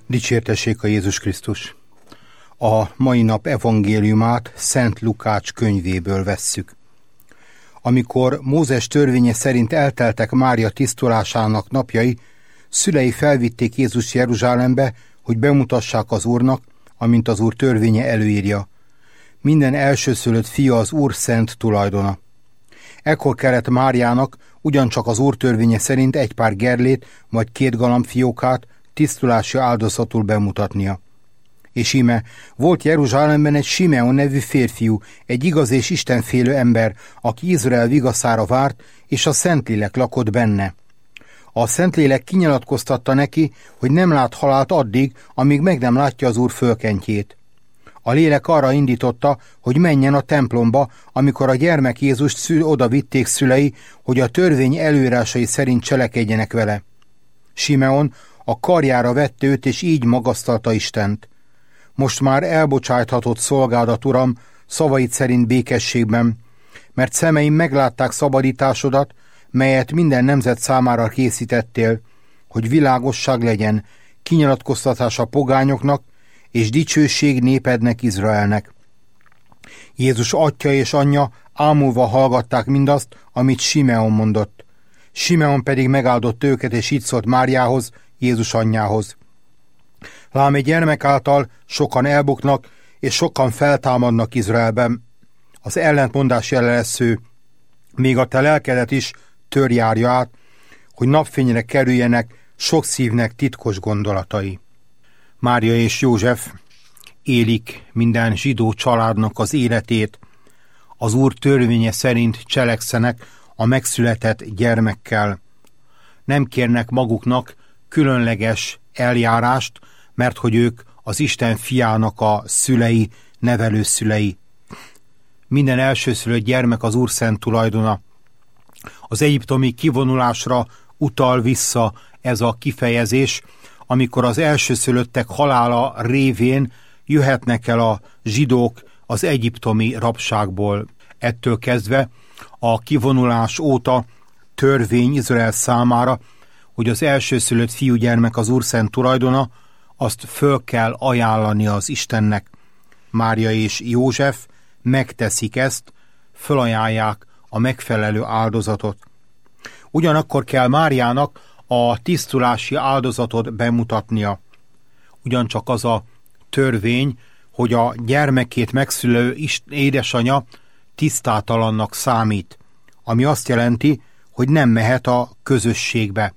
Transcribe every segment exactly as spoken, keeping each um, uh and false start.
Dicsértessék a Jézus Krisztus! A mai nap evangéliumát Szent Lukács könyvéből vesszük. Amikor Mózes törvénye szerint elteltek Mária tisztulásának napjai, szülei felvitték Jézus Jeruzsálembe, hogy bemutassák az Úrnak, amint az Úr törvénye előírja. Minden elsőszülött fia az Úr szent tulajdona. Ekkor kellett Máriának ugyancsak az Úr törvénye szerint egy pár gerlét vagy két galambfiókát tisztulási áldozatul bemutatnia. És íme, volt Jeruzsálemben egy Simeon nevű férfiú, egy igaz és istenfélő ember, aki Izrael vigaszára várt, és a Szentlélek lakott benne. A Szentlélek kinyilatkoztatta neki, hogy nem lát halált addig, amíg meg nem látja az Úr fölkentjét. A lélek arra indította, hogy menjen a templomba, amikor a gyermek Jézust szül, oda vitték szülei, hogy a törvény előírásai szerint cselekedjenek vele. Simeon a karjára vette őt, és így magasztalta Istent. Most már elbocsájthatott szolgádat, Uram, szavaid szerint békességben, mert szemeim meglátták szabadításodat, melyet minden nemzet számára készítettél, hogy világosság legyen, kinyilatkoztatás a pogányoknak, és dicsőség népednek, Izraelnek. Jézus atya és anyja ámulva hallgatták mindazt, amit Simeon mondott. Simeon pedig megáldott őket, és így szólt Máriához, Jézus anyjához. Lám egy gyermek által sokan elbuknak, és sokan feltámadnak Izraelben. Az ellentmondás jele lesz ő, még a te lelkedet is törjárja át, hogy napfényre kerüljenek sok szívnek titkos gondolatai. Mária és József élik minden zsidó családnak az életét, az Úr törvénye szerint cselekszenek a megszületett gyermekkel. Nem kérnek maguknak különleges eljárást, mert hogy ők az Isten fiának a szülei, nevelőszülei. Minden elsőszülött gyermek az Úr szent tulajdona. Az egyiptomi kivonulásra utal vissza ez a kifejezés, amikor az elsőszülöttek halála révén jöhetnek el a zsidók az egyiptomi rabságból. Ettől kezdve a kivonulás óta törvény Izrael számára, hogy az elsőszülött fiúgyermek az Úr szent tulajdona, azt föl kell ajánlani az Istennek. Mária és József megteszik ezt, fölajánlják a megfelelő áldozatot. Ugyanakkor kell Máriának a tisztulási áldozatot bemutatnia. Ugyancsak az a törvény, hogy a gyermekét megszülő édesanyja tisztátalannak számít, ami azt jelenti, hogy nem mehet a közösségbe.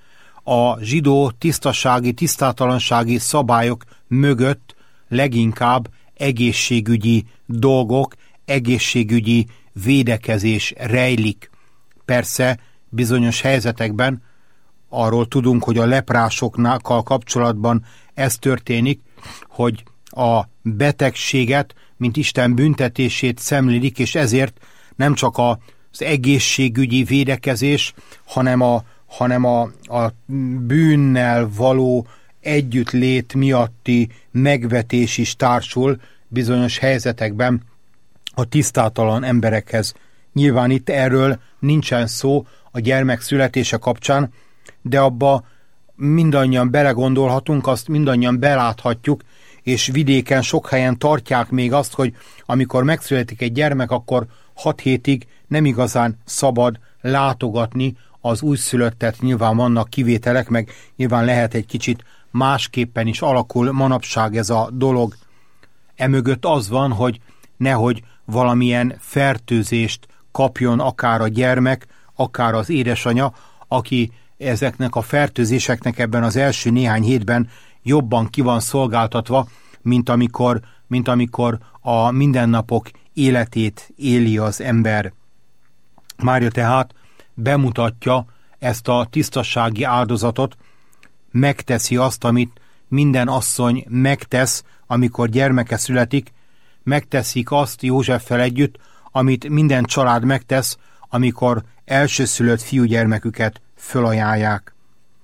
A zsidó tisztasági, tisztátalansági szabályok mögött leginkább egészségügyi dolgok, egészségügyi védekezés rejlik. Persze bizonyos helyzetekben arról tudunk, hogy a leprásokkal kapcsolatban ez történik, hogy a betegséget, mint Isten büntetését szemlélik, és ezért nem csak az egészségügyi védekezés, hanem a, hanem a, a bűnnel való együttlét miatti megvetés is társul bizonyos helyzetekben a tisztátalan emberekhez. Nyilván itt erről nincsen szó a gyermek születése kapcsán, de abba mindannyian belegondolhatunk, azt mindannyian beláthatjuk, és vidéken sok helyen tartják még azt, hogy amikor megszületik egy gyermek, akkor hat hétig nem igazán szabad látogatni az újszülöttet. Nyilván vannak kivételek, meg nyilván lehet egy kicsit másképpen is alakul manapság ez a dolog. Emögött az van, hogy nehogy valamilyen fertőzést kapjon akár a gyermek, akár az édesanyja, aki ezeknek a fertőzéseknek ebben az első néhány hétben jobban ki van szolgáltatva, mint amikor, mint amikor a mindennapok életét éli az ember. Mária tehát bemutatja ezt a tisztasági áldozatot, megteszi azt, amit minden asszony megtesz, amikor gyermeke születik, megteszik azt Józseffel együtt, amit minden család megtesz, amikor elsőszülött fiúgyermeküket fölajánlják.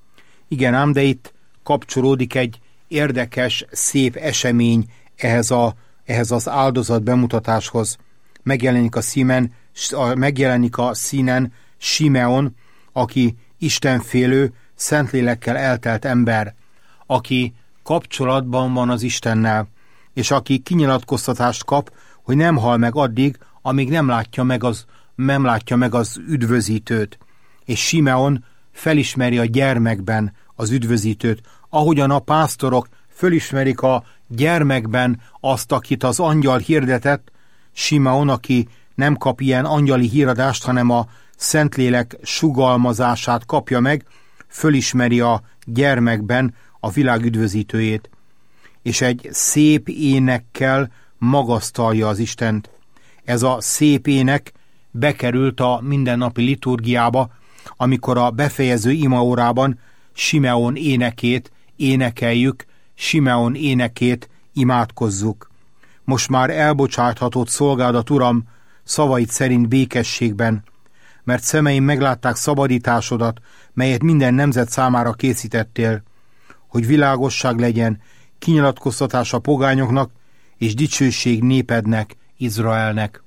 Igen ám, de itt kapcsolódik egy érdekes, szép esemény ehhez, a, ehhez az áldozat bemutatáshoz. Megjelenik a, színen, megjelenik a színen Simeon, aki istenfélő, Szentlélekkel eltelt ember, aki kapcsolatban van az Istennel, és aki kinyilatkoztatást kap, hogy nem hal meg addig, amíg nem látja meg az, nem látja meg az üdvözítőt. És Simeon felismeri a gyermekben az üdvözítőt, ahogyan a pásztorok fölismerik a gyermekben azt, akit az angyal hirdetett. Simeon, aki nem kap ilyen angyali híradást, hanem a Szentlélek sugalmazását kapja meg, fölismeri a gyermekben a világ üdvözítőjét, és egy szép énekkel magasztalja az Istent. Ez a szép ének bekerült a mindennapi liturgiába, amikor a befejező imaórában Simeon énekét énekeljük, Simeon énekét imádkozzuk. Most már elbocsáthatott szolgádat, Uram, szavaid szerint békességben, mert szemeim meglátták szabadításodat, melyet minden nemzet számára készítettél, hogy világosság legyen, kinyilatkoztatás a pogányoknak, és dicsőség népednek, Izraelnek.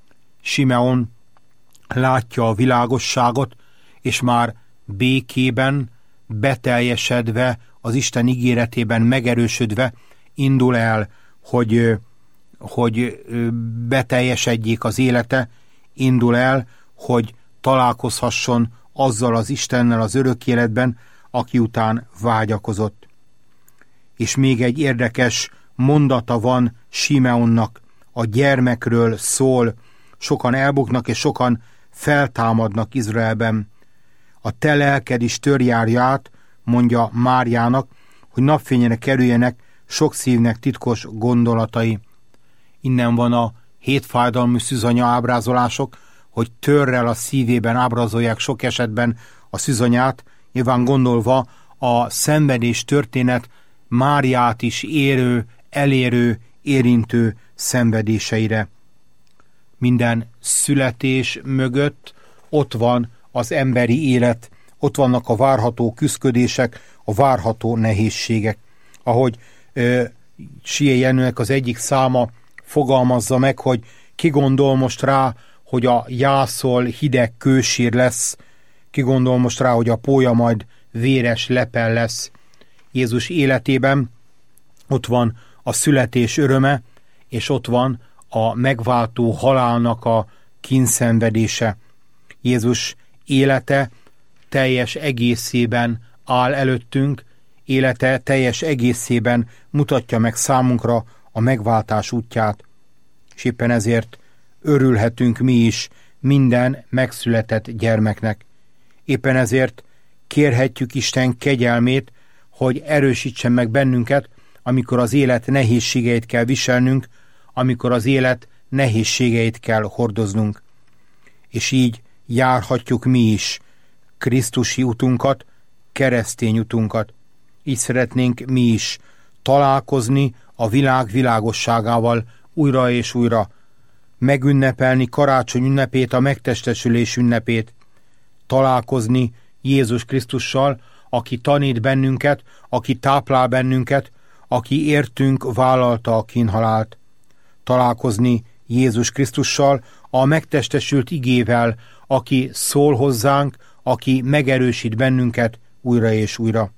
Simeon látja a világosságot, és már békében, beteljesedve, az Isten ígéretében megerősödve indul el, hogy, hogy beteljesedjék az élete, indul el, hogy találkozhasson azzal az Istennel az örök életben, aki után vágyakozott. És még egy érdekes mondata van Simeonnak, a gyermekről szól, sokan elbuknak és sokan feltámadnak Izraelben. A te lelked is törjárja át, mondja Máriának, hogy napfényére kerüljenek sok szívnek titkos gondolatai. Innen van a hétfájdalmú szűzanya ábrázolások, hogy törrel a szívében ábrázolják sok esetben a szűzanyát, nyilván gondolva a szenvedés történet Máriát is érő, elérő, érintő szenvedéseire. Minden születés mögött ott van az emberi élet, ott vannak a várható küszködések, a várható nehézségek. Ahogy ö, Sié Jenőnek az egyik száma fogalmazza meg, hogy ki gondol most rá, hogy a jászol hideg kősír lesz, ki gondol most rá, hogy a pólya majd véres lepel lesz. Jézus életében ott van a születés öröme, és ott van a megváltó halálnak a kínszenvedése. Jézus élete teljes egészében áll előttünk, élete teljes egészében mutatja meg számunkra a megváltás útját. És éppen ezért örülhetünk mi is minden megszületett gyermeknek. Éppen ezért kérhetjük Isten kegyelmét, hogy erősítsen meg bennünket, amikor az élet nehézségeit kell viselnünk, amikor az élet nehézségeit kell hordoznunk. És így járhatjuk mi is krisztusi utunkat, keresztény utunkat. Így szeretnénk mi is találkozni a világ világosságával újra és újra, megünnepelni karácsony ünnepét, a megtestesülés ünnepét, találkozni Jézus Krisztussal, aki tanít bennünket, aki táplál bennünket, aki értünk vállalta a kínhalált. Találkozni Jézus Krisztussal, a megtestesült igével, aki szól hozzánk, aki megerősít bennünket újra és újra.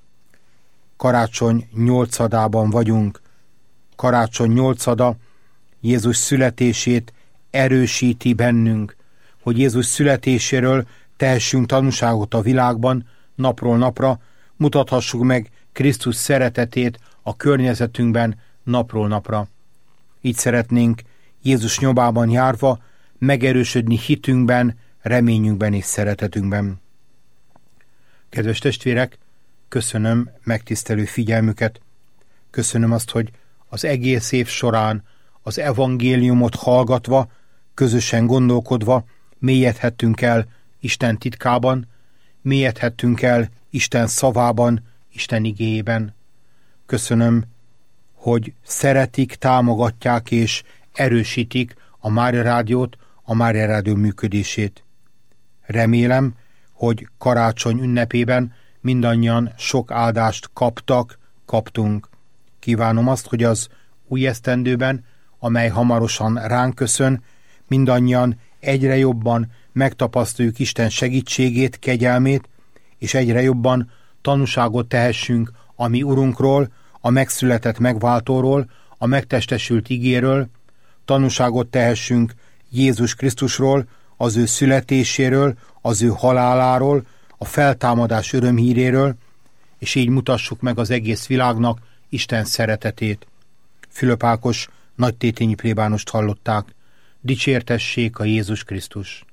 Karácsony nyolcadában vagyunk. Karácsony nyolcada Jézus születését erősíti bennünk, hogy Jézus születéséről tehessünk tanúságot a világban, napról napra, mutathassuk meg Krisztus szeretetét a környezetünkben napról napra. Így szeretnénk Jézus nyomában járva megerősödni hitünkben, reményünkben és szeretetünkben. Kedves testvérek, köszönöm megtisztelő figyelmüket. Köszönöm azt, hogy az egész év során az evangéliumot hallgatva, közösen gondolkodva mélyedhettünk el Isten titkában, mélyedhettünk el Isten szavában, Isten igéjében. Köszönöm, hogy szeretik, támogatják és erősítik a Mária Rádiót, a Mária Rádió működését. Remélem, hogy karácsony ünnepében mindannyian sok áldást kaptak, kaptunk. Kívánom azt, hogy az új esztendőben, amely hamarosan ránk köszön, mindannyian egyre jobban megtapasztaljuk Isten segítségét, kegyelmét, és egyre jobban tanúságot tehessünk a mi Urunkról, a megszületett megváltóról, a megtestesült igéről, tanúságot tehessünk Jézus Krisztusról, az ő születéséről, az ő haláláról, a feltámadás örömhíréről, és így mutassuk meg az egész világnak Isten szeretetét. Fülöp Ákos nagytétényi plébánost hallották. Dicsértessék a Jézus Krisztus!